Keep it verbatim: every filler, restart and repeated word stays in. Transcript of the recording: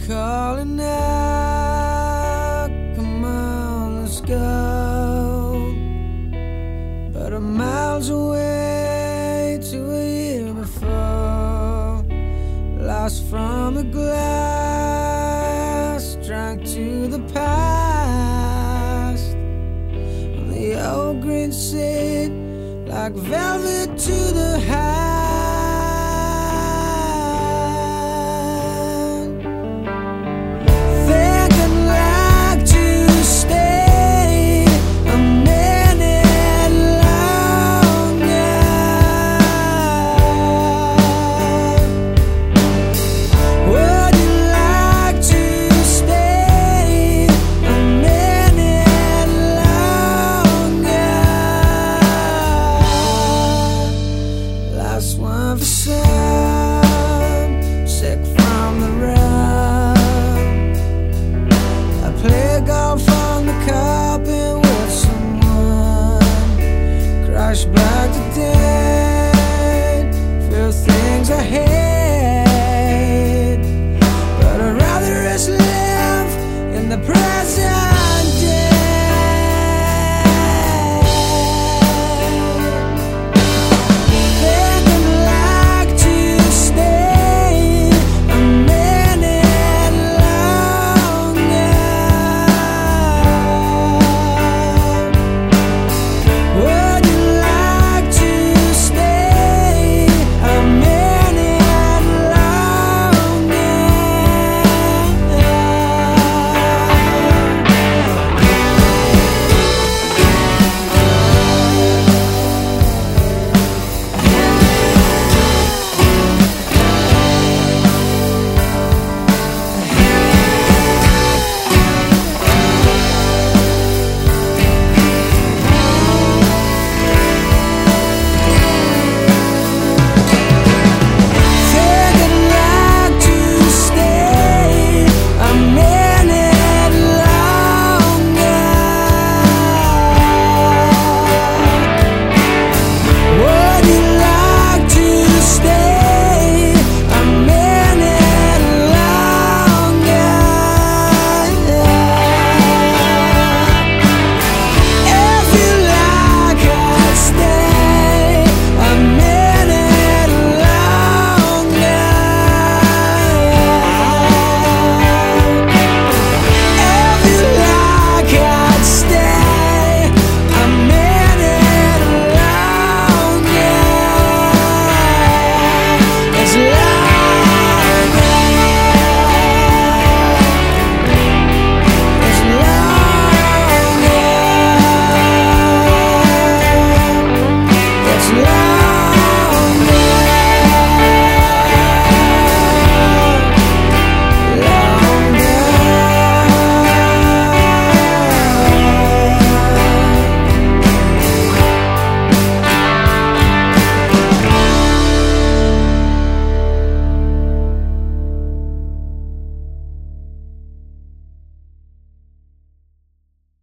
calling out, come on, let's go. But I'm miles away to a year before. Lost from the glass, drank to the past. On the old green seat, like velvet to the hand. One for some, sick from the run. I play golf on the carpet with someone. Crash back to dead, feel things I hate. But I'd rather just live in the present.